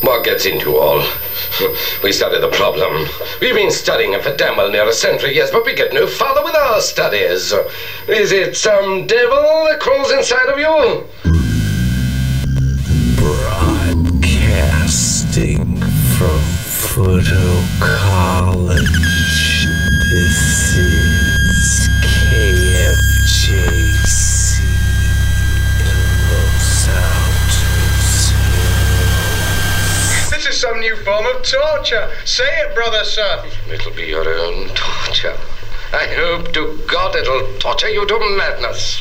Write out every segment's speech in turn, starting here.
What gets into all? We study the problem. We've been studying it for damn well near a century, yes, but we get no farther with our studies. Is it some devil that crawls inside of you? Broadcasting from Foothill College, this is KFJC in Los Altos Hills. This is some new form of torture. Say it, brother, sir. It'll be your own torture. I hope to God it'll torture you to madness.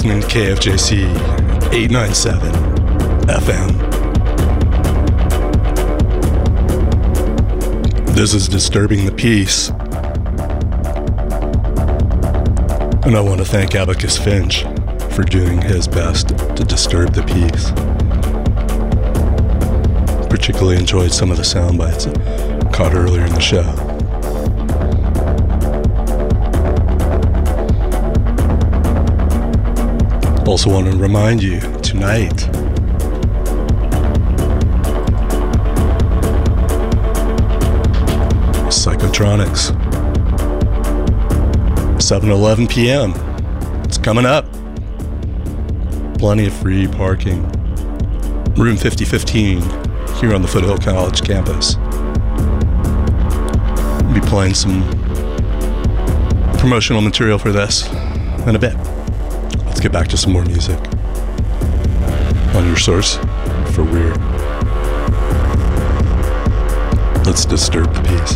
listening to KFJC 897 FM. This is Disturbing the Peace. And I want to thank Abacus Finch for doing his best to disturb the peace. Particularly enjoyed some of the sound bites caught earlier in the show. Also want to remind you, tonight, Psychotronics, 7:11 p.m. It's coming up. Plenty of free parking. Room 5015 here on the Foothill College campus. I'll be playing some promotional material for this in a bit. Let's get back to some more music on your source for weird. Let's disturb the peace.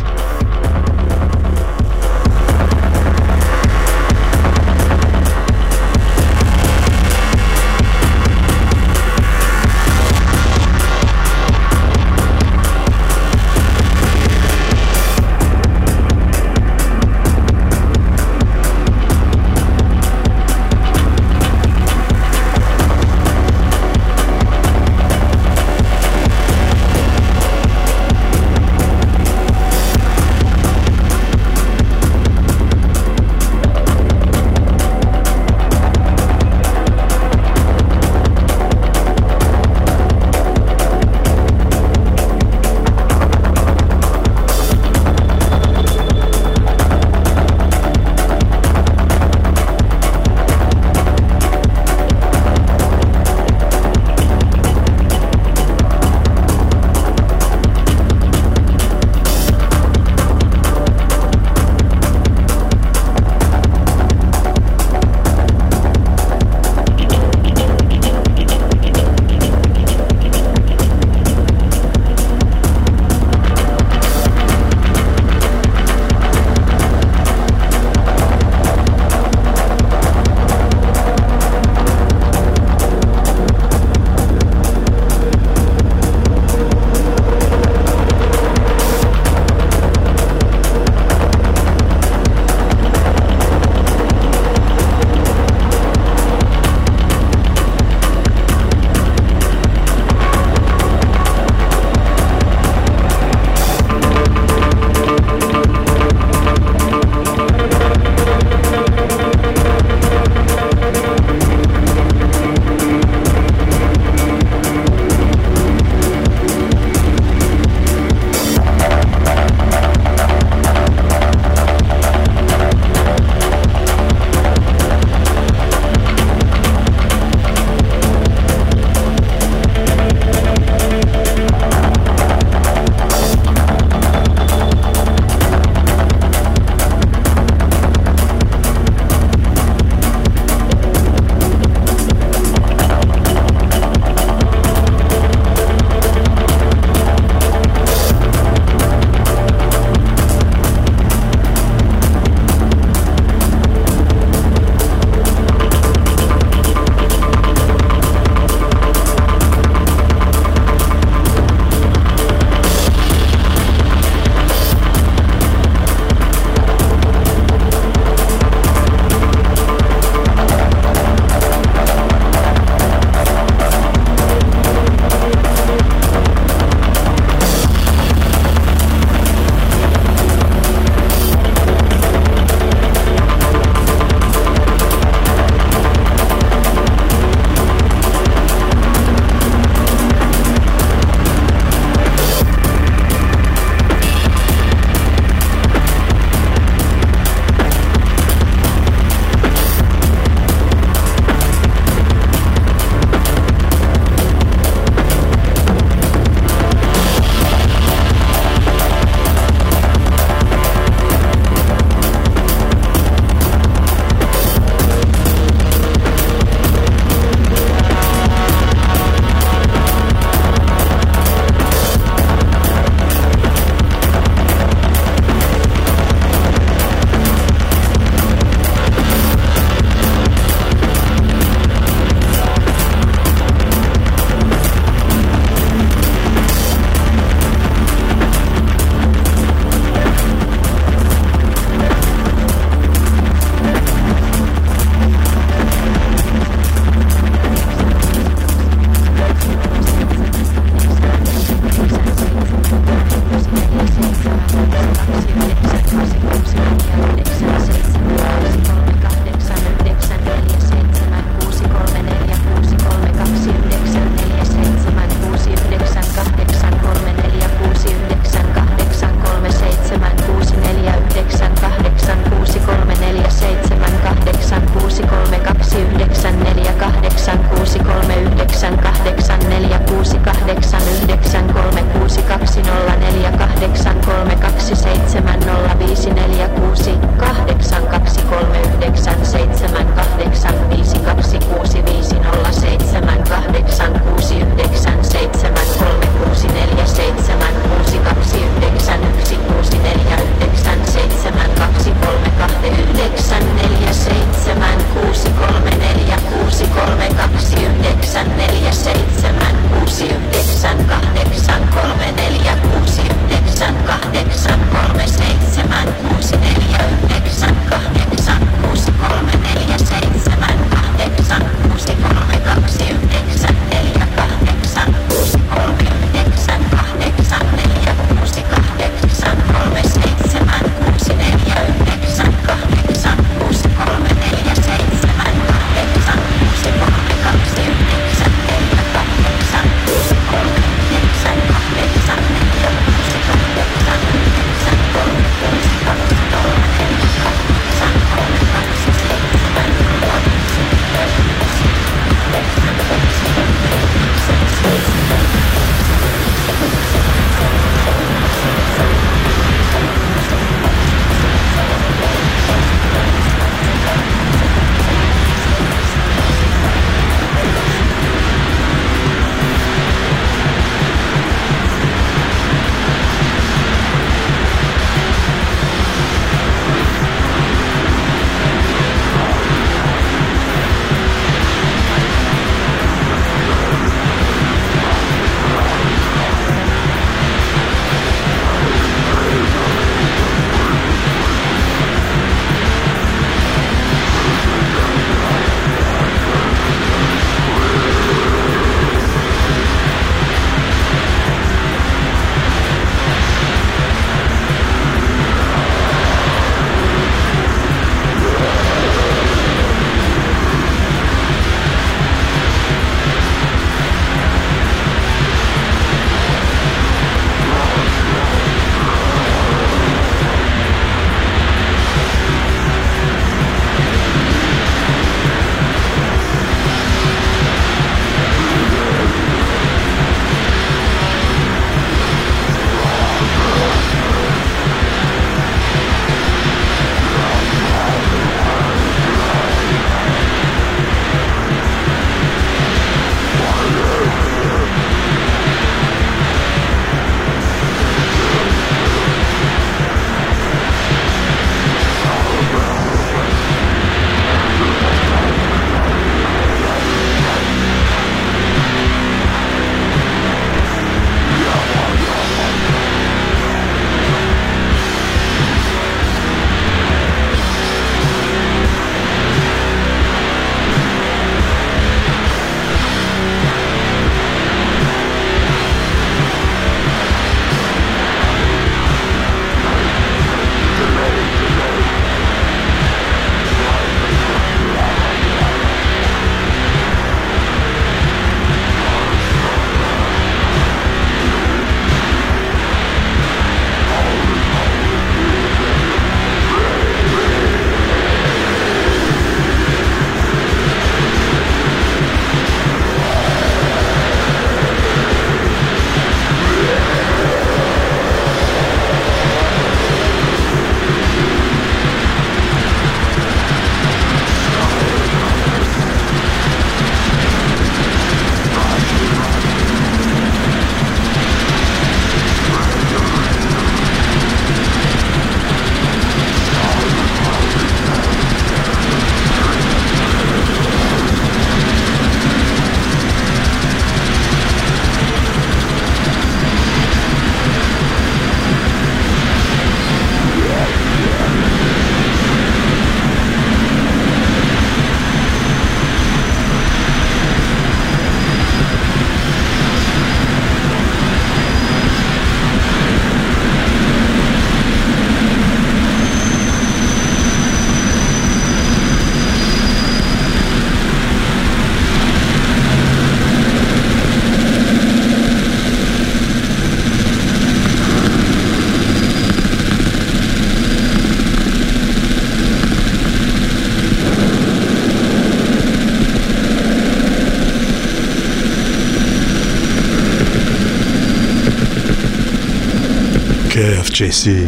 JC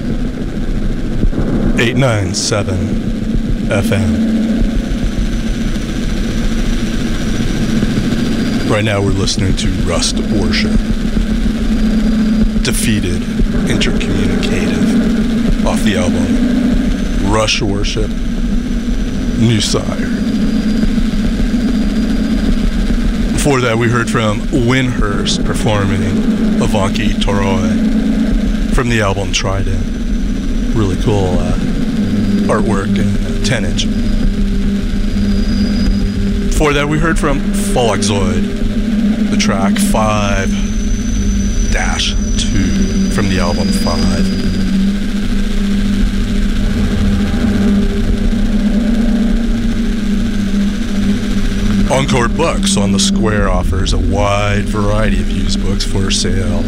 897 FM. Right now we're listening to Rust Worship, Defeated Intercommunicative, off the album Rush Worship, New Sire. Before that we heard from Winhurst performing Avanki Toroi from the album Trident. Really cool artwork and 10-inch. Before that we heard from Folaxoid, the track 5-2 from the album 5. Encore Books on the Square offers a wide variety of used books for sale.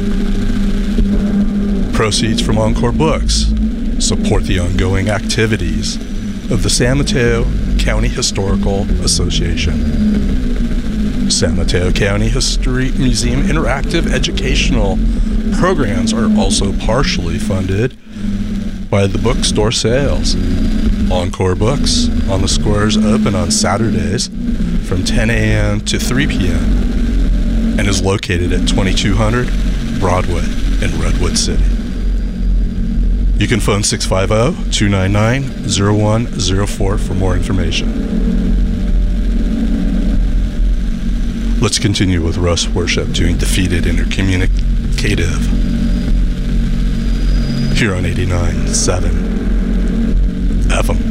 Proceeds from Encore Books support the ongoing activities of the San Mateo County Historical Association. San Mateo County History Museum interactive educational programs are also partially funded by the bookstore sales. Encore Books on the Square is open on Saturdays from 10 a.m. to 3 p.m. and is located at 2200 Broadway in Redwood City. You can phone 650-299-0104 for more information. Let's continue with Rust Worship doing Defeated Intercommunicative here on 89.7 FM.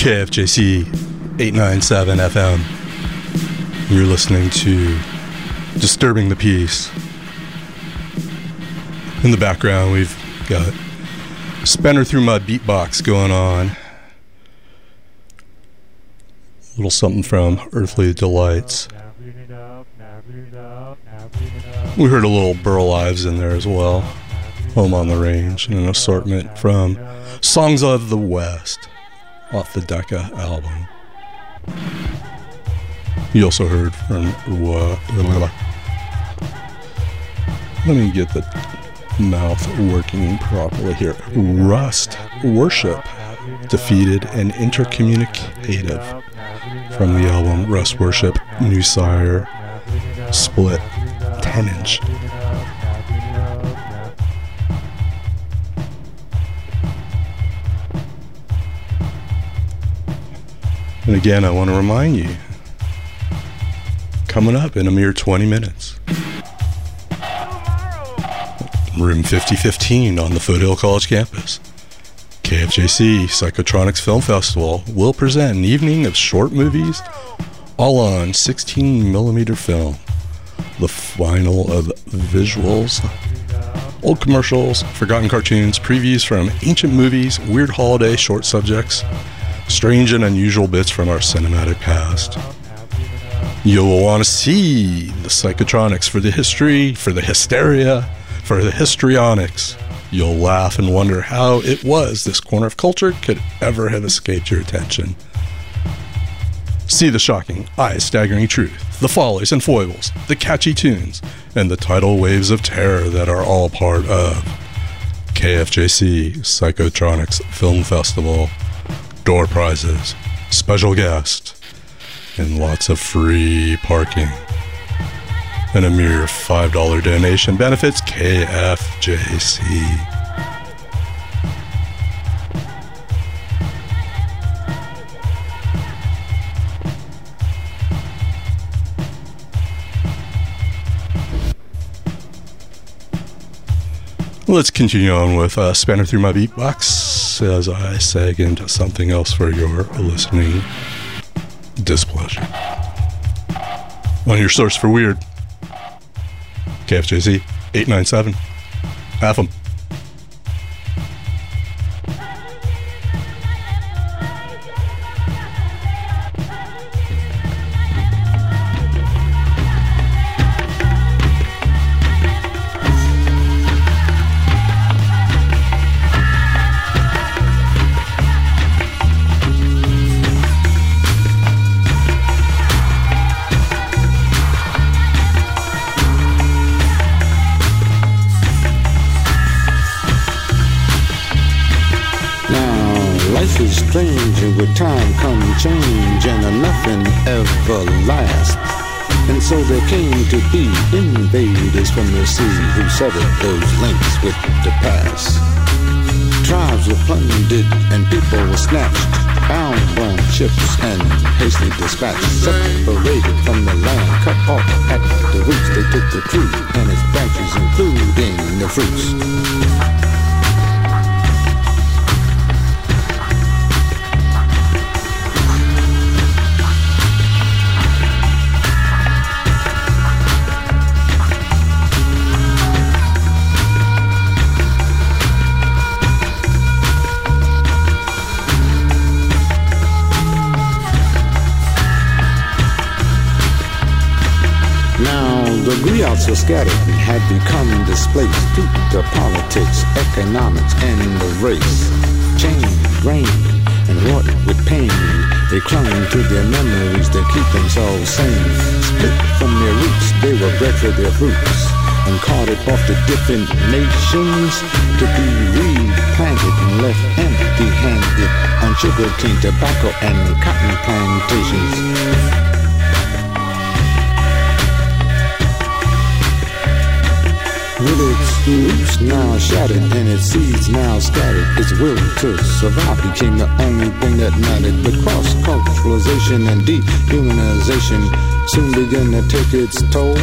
KFJC 897 FM. You're listening to Disturbing the Peace. In the background, we've got Spinner Through My Beatbox going on. A little something from Earthly Delights. We heard a little Burl Ives in there as well. Home on the Range, and an assortment from Songs of the West off the Decca album. You also heard from let me get the mouth working properly here. Rust Worship, Defeated and Intercommunicative, from the album Rust Worship, New Sire, Split, 10-inch. And again, I want to remind you, coming up in a mere 20 minutes, room 5015 on the Foothill College campus, KFJC Psychotronics Film Festival will present an evening of short movies, all on 16mm film. The final of visuals, old commercials, forgotten cartoons, previews from ancient movies, weird holiday short subjects, strange and unusual bits from our cinematic past. You'll want to see the Psychotronics for the history, for the hysteria, for the histrionics. You'll laugh and wonder how it was this corner of culture could ever have escaped your attention. See the shocking, eye-staggering truth, the follies and foibles, the catchy tunes, and the tidal waves of terror that are all part of KFJC Psychotronics Film Festival. Door prizes, special guest, and lots of free parking. And a mere $5 donation benefits KFJC. Let's continue on with Spanner Through My Beatbox as I seg into something else for your listening displeasure. On your source for weird, KFJC 897. Half 'em. With time come change and nothing ever lasts. And so there came to be invaders from the sea who severed those links with the past. Tribes were plundered and people were snatched, bound on ships and hastily dispatched, separated from the land, cut off at the roots. They took the tree and its branches, including the fruits. The griots were scattered and had become displaced due to politics, economics, and the race. Chained, reigned, and wrought with pain, they clung to their memories to keep themselves sane. Split from their roots, they were bred for their fruits, and carted off to different nations to be replanted and left empty-handed on sugarcane, tobacco, and cotton plantations. With its roots now shattered and its seeds now scattered, its will to survive became the only thing that mattered. But cross-culturalization and dehumanization soon began to take its toll.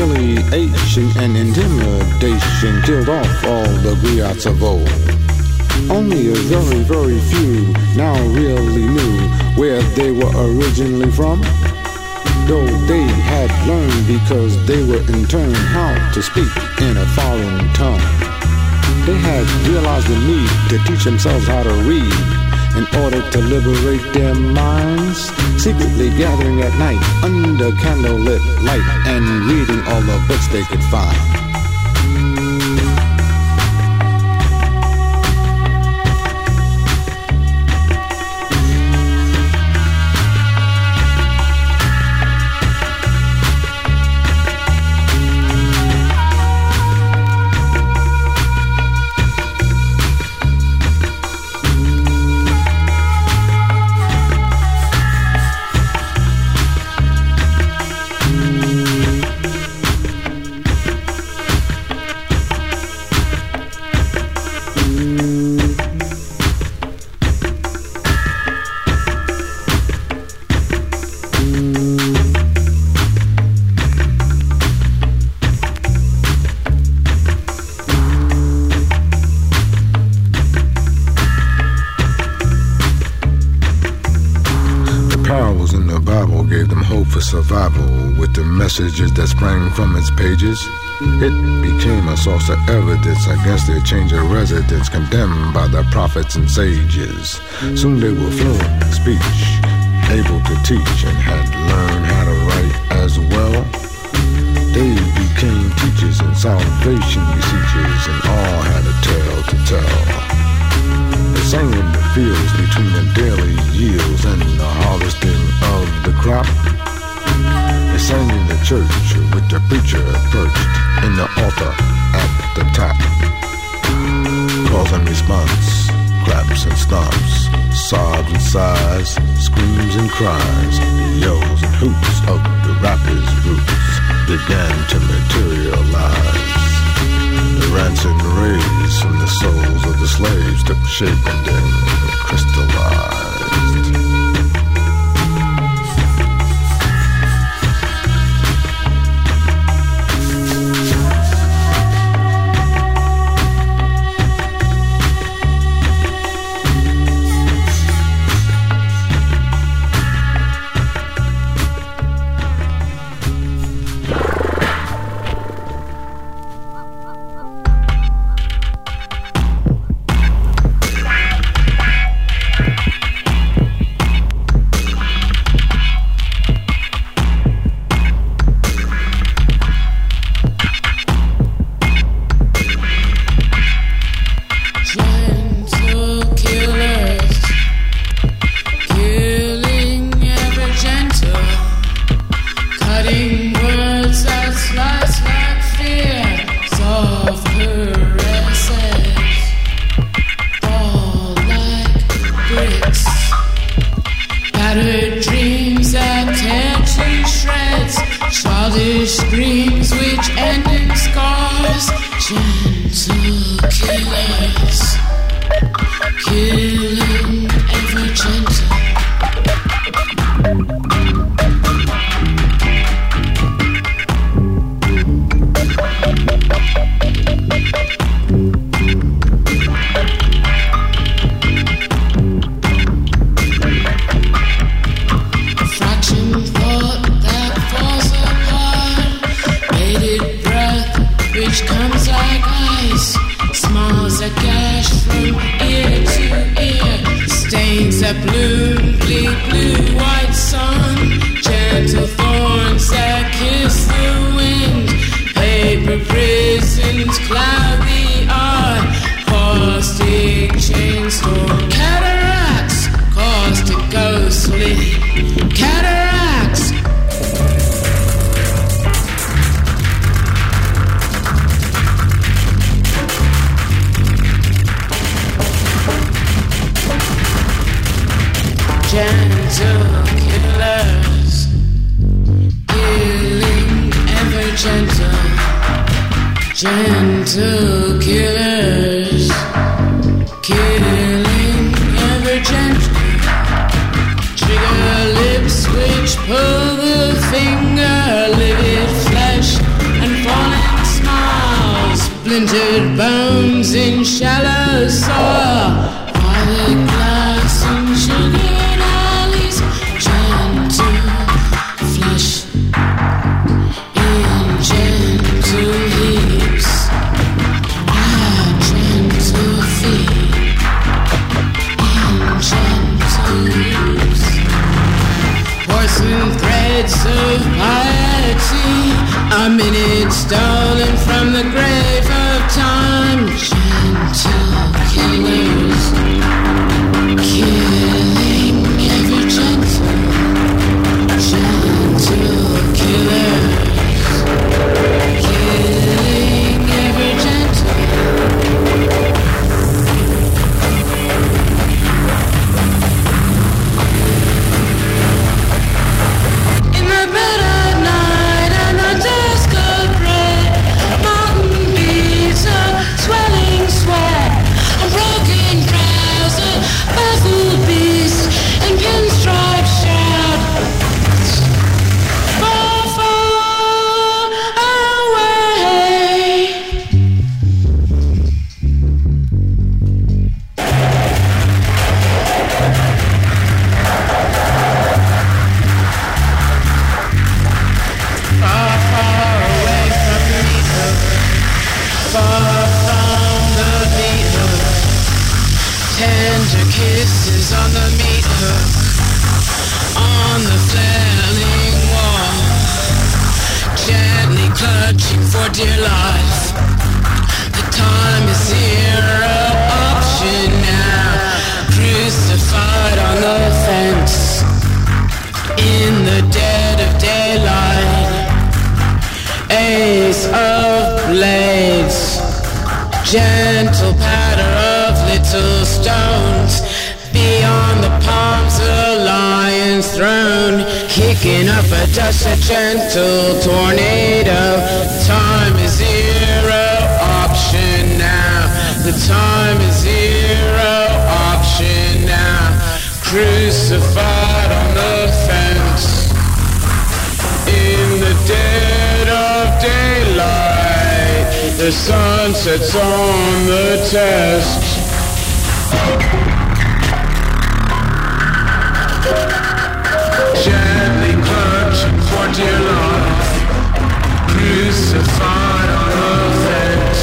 Humiliation and intimidation killed off all the griots of old. Only a very, very few now really knew where they were originally from, though they had learned because they were in turn how to speak in a foreign tongue. They had realized the need to teach themselves how to read in order to liberate their minds, secretly gathering at night under candlelit light and reading all the books they could find. Survival with the messages that sprang from its pages. It became a source of evidence against their change of residence, condemned by the prophets and sages. Soon they were fluent in speech, able to teach, and had learned how to write as well. They became teachers and salvation beseechers, and all had a tale to tell. They sang in the fields between the daily yields and the harvesting of the crop. They sang in the church with the preacher perched in the altar at the top. Calls and response, claps and stomps, sobs and sighs, screams and cries, yells and hoots of the rapper's roots began to materialize. The rancid rays from the souls of the slaves took shape and then crystallized. Gentle killers, killing ever gently. Trigger lips which pull the finger, livid flesh and falling smiles. Splintered bones in shallow soil, A minute stolen from the grave of time. Gentle killers, killing every gentle killers, killing every gentle. In the bed at night and the dusk of red, mountain beats a swelling sweat, a broken trouser, baffled beast, and pinstripe shout. Far, far away. Far, far away from the meat hook. Far from the meat hook. Tender kisses on the meat hook. On the flailing wall. Gently clutching for dear life. The time is zero option now. Crucified on the fence. In the dead of daylight, ace of blades, gentle patter of little stones, beyond the palms a lion's throne, kicking up a dust, a gentle tornado. Time is zero option now. The time is zero option now. Crucified on the fence. In the dead of daylight, the sun sets on the test. Gently clutching for dear life, crucified on the fence.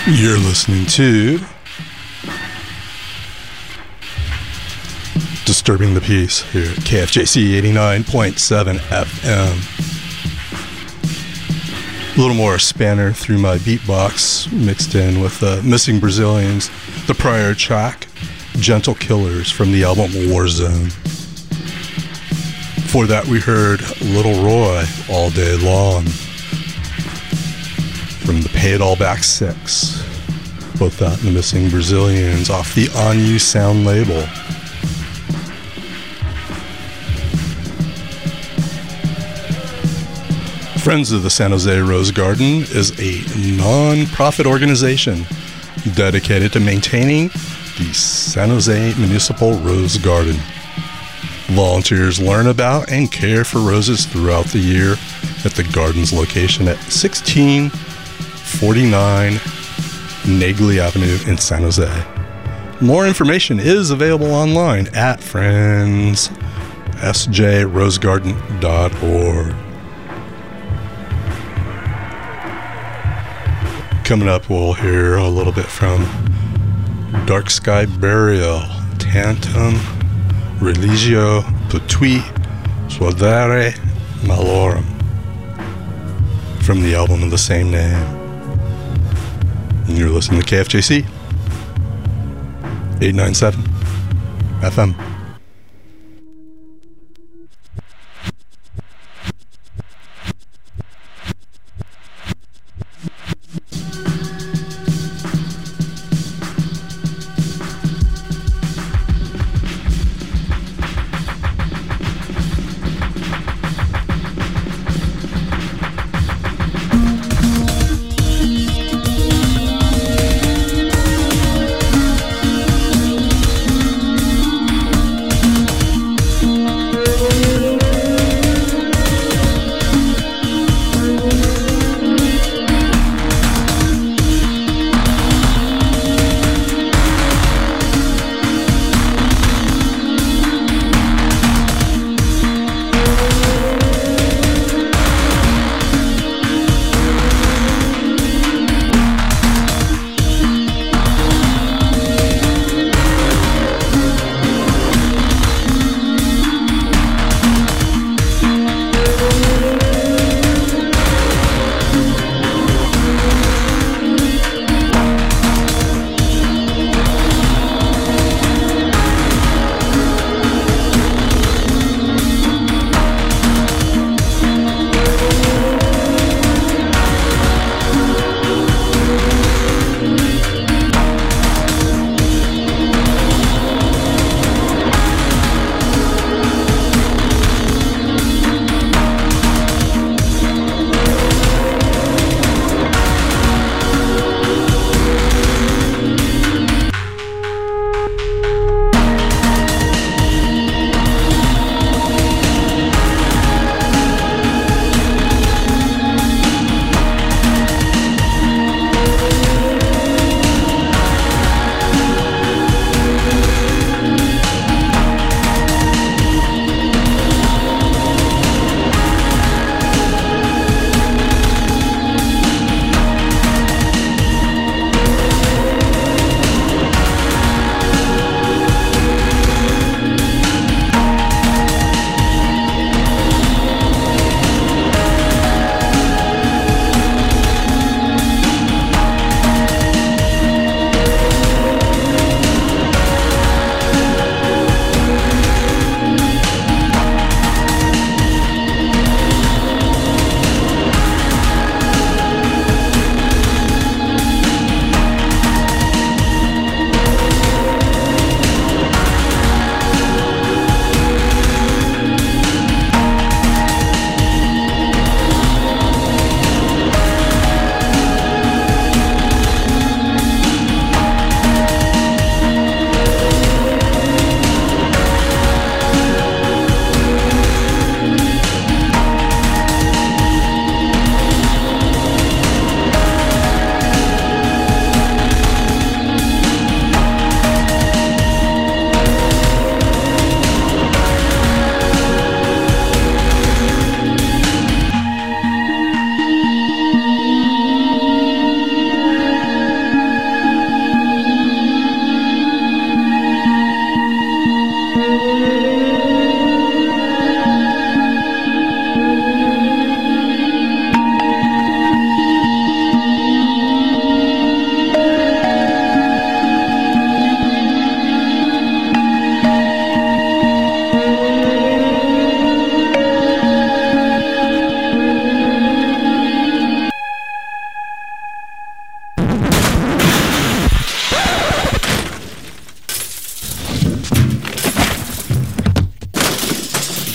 You're listening to Disturbing the Peace here at KFJC 89.7 FM. A little more spanner through my beatbox mixed in with Missing Brazilians, the prior track, Gentle Killers from the album Warzone. Before that we heard Little Roy, All Day Long, from the Pay It All Back 6. Both that and the Missing Brazilians off the On You Sound label. Friends of the San Jose Rose Garden is a non-profit organization dedicated to maintaining the San Jose Municipal Rose Garden. Volunteers learn about and care for roses throughout the year at the garden's location at 1649 Nagley Avenue in San Jose. More information is available online at friendssjrosegarden.org. Coming up, we'll hear a little bit from Dark Sky Burial, Tantum Religio Putui Suadere Malorum, from the album of the same name. And you're listening to KFJC 897 FM.